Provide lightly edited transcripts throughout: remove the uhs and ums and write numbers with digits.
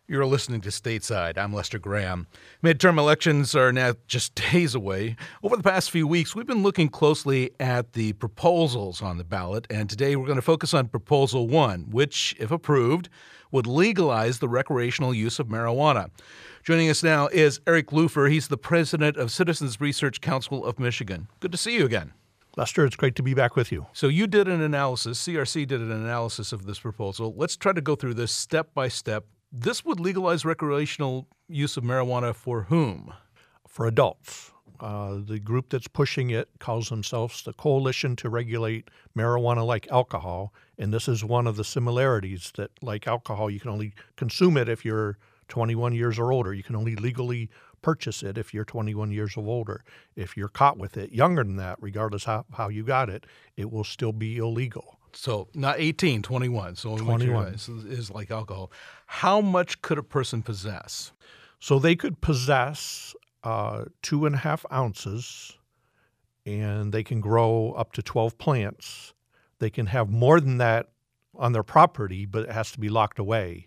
You're listening to Stateside. I'm Lester Graham. Midterm elections are now just days away. Over the past few weeks, we've been looking closely at the proposals on the ballot, and today we're going to focus on Proposal 1, which, if approved, would legalize the recreational use of marijuana. Joining us now is Eric Lufer. He's the president of Citizens Research Council of Michigan. Good to see you again. Lester, it's great to be back with you. So you did an analysis, CRC did an analysis of this proposal. Let's try to go through this step by step. This would legalize recreational use of marijuana for whom? For adults. The group that's pushing it calls themselves the Coalition to Regulate Marijuana Like Alcohol, and this is one of the similarities that, like alcohol, you can only consume it if you're 21 years or older. You can only legally purchase it if you're 21 years or older. If you're caught with it younger than that, regardless how you got it, it will still be illegal. So not 18, 21. So 21 is like alcohol. How much could a person possess? So they could possess 2.5 ounces, and they can grow up to 12 plants. They can have more than that on their property, but it has to be locked away.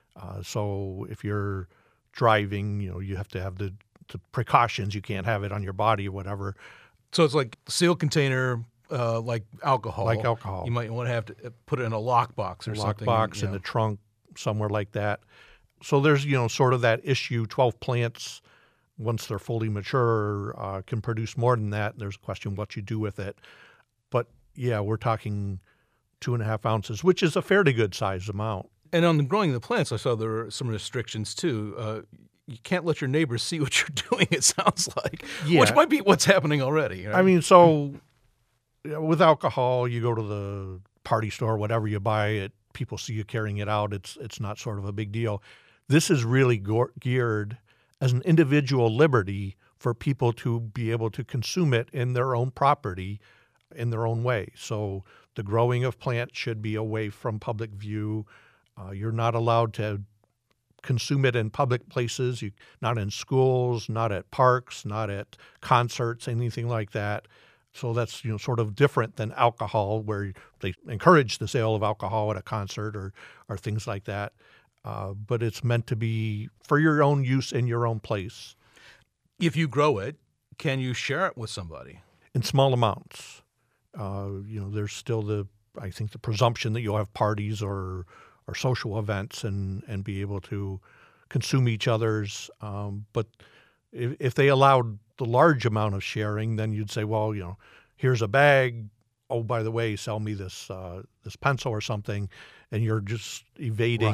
So if you're driving, you have to have the precautions. You can't have it on your body or whatever. So it's like sealed container, like alcohol. Like alcohol. You might want to have to put it in a lockbox or something. Lockbox in the trunk, somewhere like that. So there's, sort of that issue. 12 plants, once they're fully mature, can produce more than that. There's a question what you do with it. But, yeah, we're talking 2.5 ounces, which is a fairly good sized amount. And on the growing the plants, I saw there were some restrictions, too. You can't let your neighbors see what you're doing, it sounds like, which might be what's happening already. Right? I mean, so with alcohol, you go to the party store, whatever you buy it, people see you carrying it out. It's not sort of a big deal. This is really geared as an individual liberty for people to be able to consume it in their own property in their own way. So the growing of plants should be away from public view. You're not allowed to consume it in public places, not in schools, not at parks, not at concerts, anything like that. So that's sort of different than alcohol, where they encourage the sale of alcohol at a concert or things like that. But it's meant to be for your own use in your own place. If you grow it, can you share it with somebody? In small amounts. There's still I think the presumption that you'll have parties or social events and be able to consume each other's. But if they allowed the large amount of sharing, then you'd say, well, here's a bag. Oh, by the way, sell me this pencil or something, and you're just evading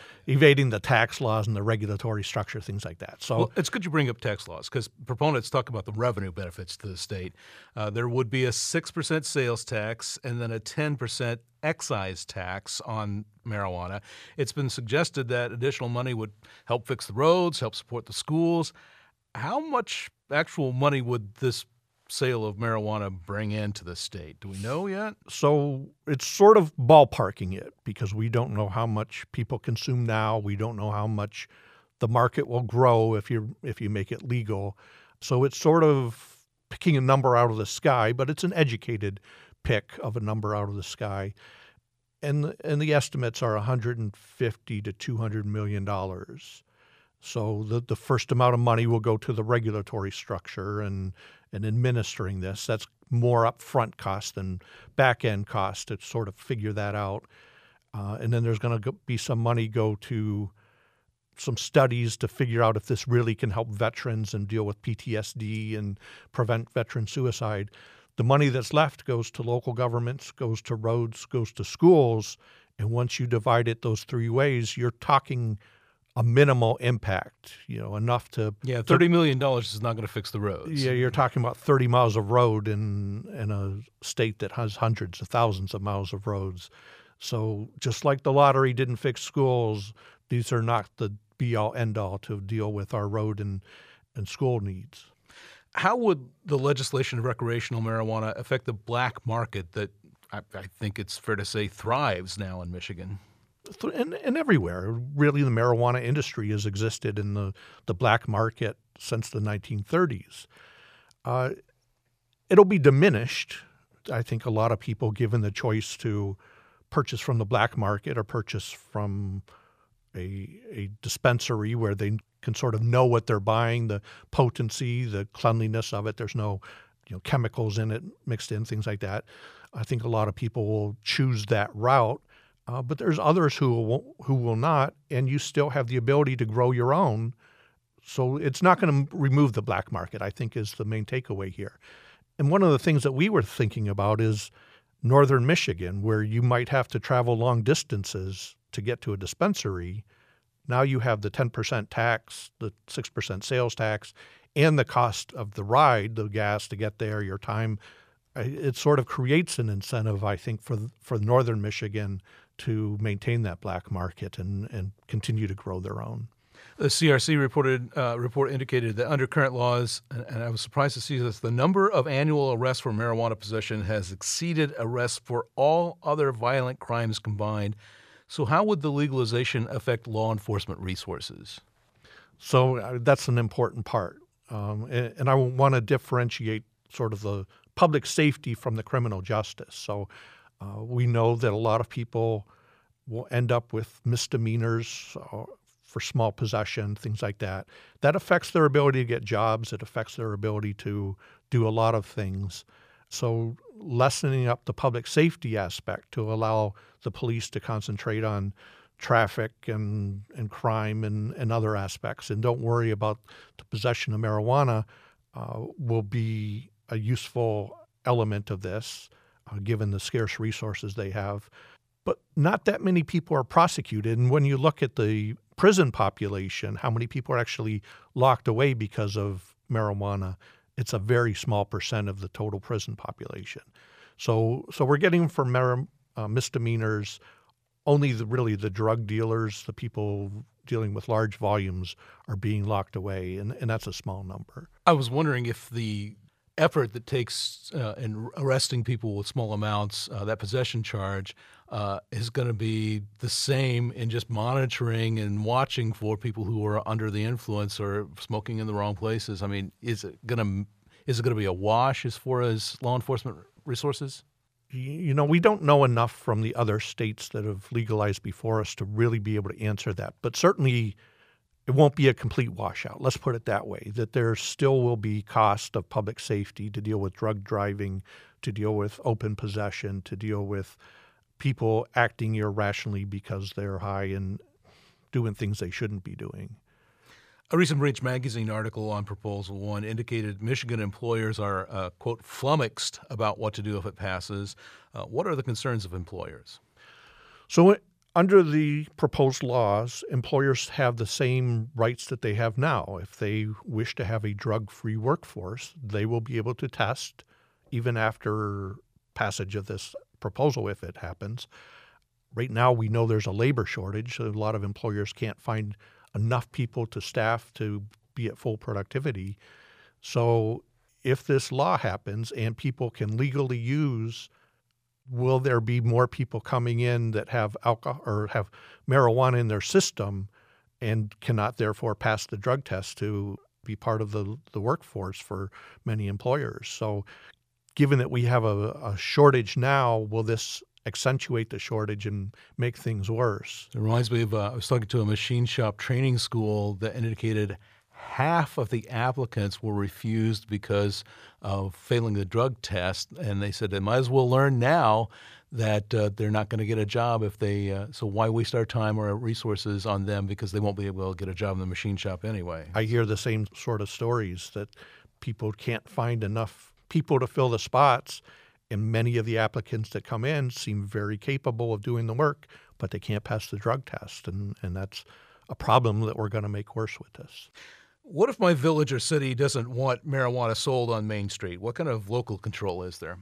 the tax laws and the regulatory structure, things like that. So it's good you bring up tax laws, because proponents talk about the revenue benefits to the state. There would be a 6% sales tax and then a 10% excise tax on marijuana. It's been suggested that additional money would help fix the roads, help support the schools. How much actual money would this sale of marijuana bring into the state? Do we know yet? So it's sort of ballparking it, because we don't know how much people consume now. We don't know how much the market will grow if you make it legal. So it's sort of picking a number out of the sky, but it's an educated pick of a number out of the sky. And the estimates are $150 to $200 million. So the first amount of money will go to the regulatory structure and administering this. That's more upfront cost than back-end cost to sort of figure that out. And then there's going to be some money go to some studies to figure out if this really can help veterans and deal with PTSD and prevent veteran suicide. The money that's left goes to local governments, goes to roads, goes to schools. And once you divide it those three ways, you're talking a minimal impact, enough to... Yeah, $30 million is not going to fix the roads. Yeah, you're talking about 30 miles of road in a state that has hundreds of thousands of miles of roads. So just like the lottery didn't fix schools, these are not the be-all, end-all to deal with our road and school needs. How would the legislation of recreational marijuana affect the black market that I think it's fair to say thrives now in Michigan? And everywhere. Really, the marijuana industry has existed in the black market since the 1930s. It'll be diminished. I think a lot of people, given the choice to purchase from the black market or purchase from a dispensary where they can sort of know what they're buying, the potency, the cleanliness of it. There's no chemicals in it mixed in, things like that. I think a lot of people will choose that route, but there's others who will not, and you still have the ability to grow your own. So it's not going to remove the black market, I think, is the main takeaway here. And one of the things that we were thinking about is northern Michigan, where you might have to travel long distances to get to a dispensary. Now you have the 10% tax, the 6% sales tax, and the cost of the ride, the gas to get there, your time. It sort of creates an incentive, I think, for northern Michigan to maintain that black market and continue to grow their own. The CRC report indicated that under current laws, and I was surprised to see this, the number of annual arrests for marijuana possession has exceeded arrests for all other violent crimes combined. So how would the legalization affect law enforcement resources? So that's an important part. And I want to differentiate sort of the public safety from the criminal justice. So we know that a lot of people will end up with misdemeanors for small possession, things like that. That affects their ability to get jobs. It affects their ability to do a lot of things. So lessening up the public safety aspect to allow the police to concentrate on traffic and crime and other aspects and don't worry about the possession of marijuana will be a useful element of this, given the scarce resources they have. But not that many people are prosecuted. And when you look at the prison population, how many people are actually locked away because of marijuana, it's a very small percent of the total prison population. So we're getting for misdemeanors only the drug dealers, the people dealing with large volumes are being locked away, and that's a small number. I was wondering if the effort that takes in arresting people with small amounts, that possession charge, is going to be the same in just monitoring and watching for people who are under the influence or smoking in the wrong places. I mean, is it going to be a wash as far as law enforcement resources? We don't know enough from the other states that have legalized before us to really be able to answer that. But certainly it won't be a complete washout. Let's put it that way, that there still will be cost of public safety to deal with drug driving, to deal with open possession, to deal with people acting irrationally because they're high and doing things they shouldn't be doing. A recent Branch Magazine article on Proposal 1 indicated Michigan employers are, quote, flummoxed about what to do if it passes. What are the concerns of employers? So under the proposed laws, employers have the same rights that they have now. If they wish to have a drug-free workforce, they will be able to test even after passage of this proposal if it happens. Right now, we know there's a labor shortage. So a lot of employers can't find enough people to staff to be at full productivity. So if this law happens and people can legally use, will there be more people coming in that have alcohol or have marijuana in their system and cannot therefore pass the drug test to be part of the workforce for many employers? So given that we have a shortage now, will this accentuate the shortage and make things worse? It reminds me of I was talking to a machine shop training school that indicated half of the applicants were refused because of failing the drug test, and they said they might as well learn now that they're not going to get a job if they so why waste our time or our resources on them because they won't be able to get a job in the machine shop anyway. I hear the same sort of stories that people can't find enough people to fill the spots. And many of the applicants that come in seem very capable of doing the work, but they can't pass the drug test. And that's a problem that we're going to make worse with this. What if my village or city doesn't want marijuana sold on Main Street? What kind of local control is there?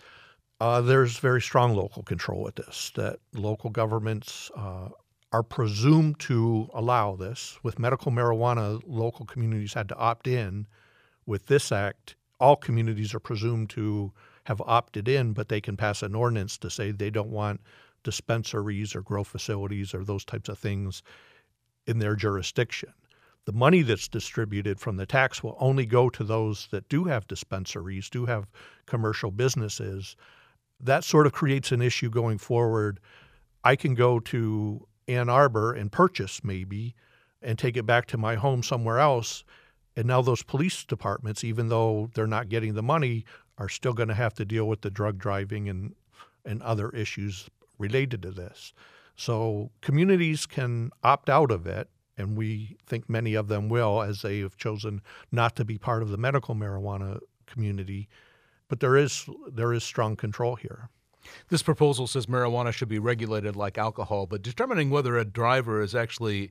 There's very strong local control with this, that local governments are presumed to allow this. With medical marijuana, local communities had to opt in. With this act, all communities are presumed to have opted in, but they can pass an ordinance to say they don't want dispensaries or grow facilities or those types of things in their jurisdiction. The money that's distributed from the tax will only go to those that do have dispensaries, do have commercial businesses. That sort of creates an issue going forward. I can go to Ann Arbor and purchase maybe and take it back to my home somewhere else. And now those police departments, even though they're not getting the money, are still going to have to deal with the drug driving and other issues related to this. So communities can opt out of it, and we think many of them will, as they have chosen not to be part of the medical marijuana community. But there is strong control here. This proposal says marijuana should be regulated like alcohol, but determining whether a driver is actually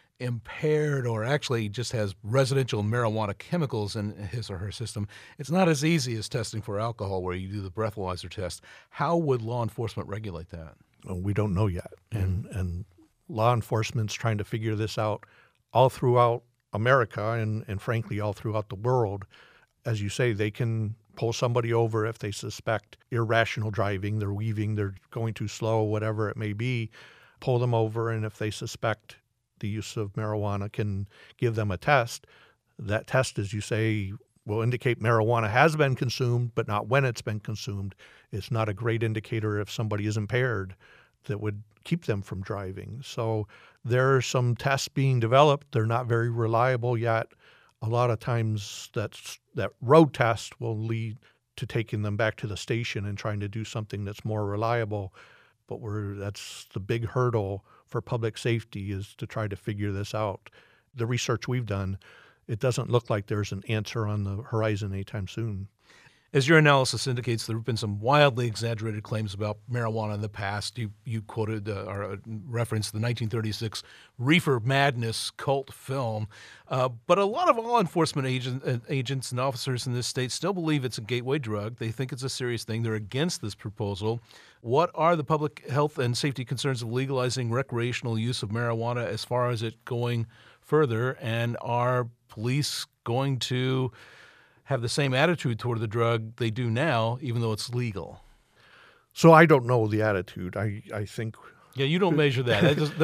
impaired or actually just has residential marijuana chemicals in his or her system, it's not as easy as testing for alcohol where you do the breathalyzer test. How would law enforcement regulate that? Well, we don't know yet. And law enforcement's trying to figure this out all throughout America and frankly all throughout the world. As you say, they can pull somebody over if they suspect irrational driving, they're weaving, they're going too slow, whatever it may be, pull them over, and if they suspect the use of marijuana, can give them a test. That test, as you say, will indicate marijuana has been consumed, but not when it's been consumed. It's not a great indicator if somebody is impaired that would keep them from driving. So there are some tests being developed. They're not very reliable yet. A lot of times that road test will lead to taking them back to the station and trying to do something that's more reliable. But that's the big hurdle for public safety, is to try to figure this out. The research we've done, it doesn't look like there's an answer on the horizon anytime soon. As your analysis indicates, there have been some wildly exaggerated claims about marijuana in the past. You quoted or referenced the 1936 Reefer Madness cult film. But a lot of law enforcement agents and officers in this state still believe it's a gateway drug. They think it's a serious thing. They're against this proposal. What are the public health and safety concerns of legalizing recreational use of marijuana as far as it going further? And are police going to have the same attitude toward the drug they do now, even though it's legal? So I don't know the attitude. I think. Yeah, you don't measure that.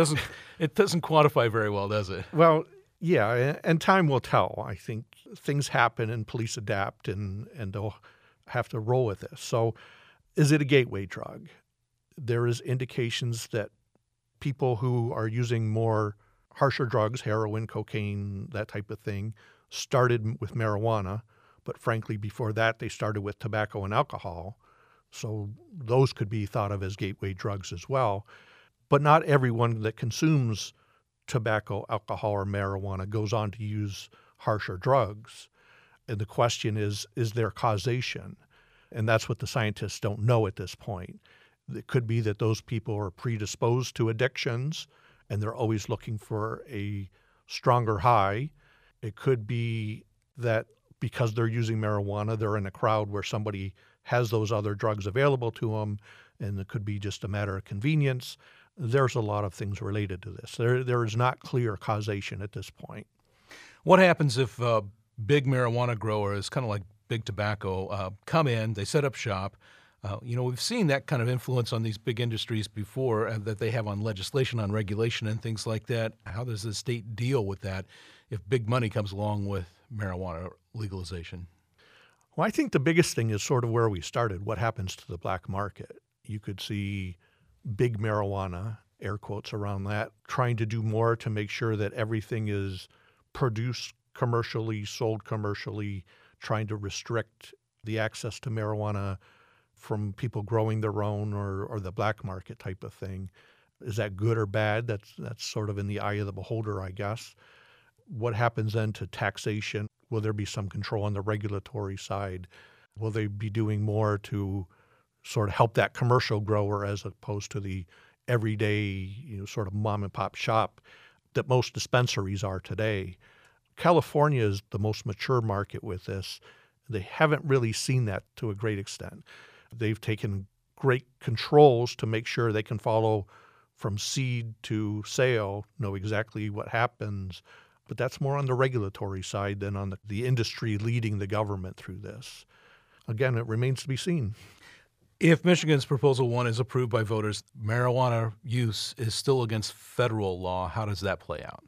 It doesn't quantify very well, does it? Well, yeah, and time will tell. I think things happen and police adapt and they'll have to roll with this. So is it a gateway drug? There is indications that people who are using more harsher drugs, heroin, cocaine, that type of thing, started with marijuana. But frankly, before that, they started with tobacco and alcohol. So those could be thought of as gateway drugs as well. But not everyone that consumes tobacco, alcohol, or marijuana goes on to use harsher drugs. And the question is there causation? And that's what the scientists don't know at this point. It could be that those people are predisposed to addictions and they're always looking for a stronger high. It could be that because they're using marijuana, they're in a crowd where somebody has those other drugs available to them, and it could be just a matter of convenience. There's a lot of things related to this. There is not clear causation at this point. What happens if big marijuana growers, kind of like big tobacco, come in, they set up shop? We've seen that kind of influence on these big industries before that they have on legislation, on regulation, and things like that. How does the state deal with that if big money comes along with marijuana legalization? Well, I think the biggest thing is sort of where we started. What happens to the black market? You could see big marijuana, air quotes around that, trying to do more to make sure that everything is produced commercially, sold commercially, trying to restrict the access to marijuana from people growing their own or the black market type of thing. Is that good or bad? That's sort of in the eye of the beholder, I guess. What happens then to taxation? Will there be some control on the regulatory side? Will they be doing more to sort of help that commercial grower as opposed to the everyday, sort of mom and pop shop that most dispensaries are today? California is the most mature market with this. They haven't really seen that to a great extent. They've taken great controls to make sure they can follow from seed to sale, know exactly what happens. But that's more on the regulatory side than on the industry leading the government through this. Again, it remains to be seen. If Michigan's Proposal 1 is approved by voters, marijuana use is still against federal law. How does that play out?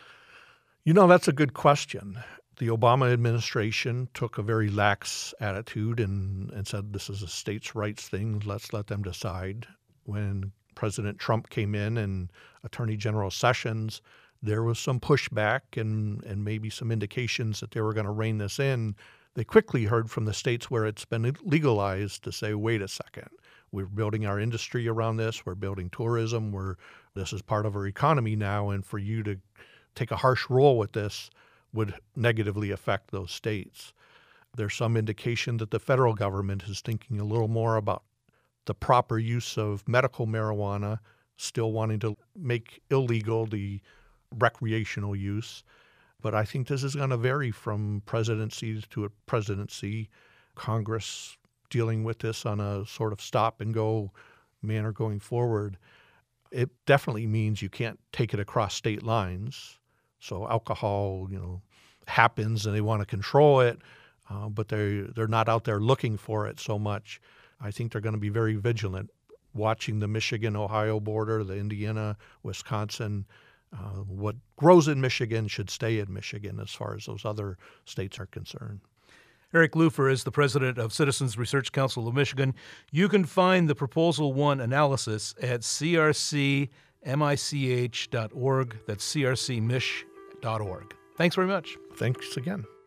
That's a good question. The Obama administration took a very lax attitude and said this is a states' rights thing. Let's let them decide. When President Trump came in and Attorney General Sessions, there was some pushback and maybe some indications that they were going to rein this in. They quickly heard from the states where it's been legalized to say, wait a second, we're building our industry around this, we're building tourism, this is part of our economy now, and for you to take a harsh role with this would negatively affect those states. There's some indication that the federal government is thinking a little more about the proper use of medical marijuana, still wanting to make illegal the recreational use. But I think this is going to vary from presidency to presidency. Congress dealing with this on a sort of stop-and-go manner going forward. It definitely means you can't take it across state lines. So alcohol, happens and they want to control it, but they're not out there looking for it so much. I think they're going to be very vigilant, watching the Michigan-Ohio border, the Indiana, Wisconsin. What grows in Michigan should stay in Michigan as far as those other states are concerned. Eric Lupher is the president of Citizens Research Council of Michigan. You can find the Proposal 1 analysis at crcmich.org. That's crcmich.org. Thanks very much. Thanks again.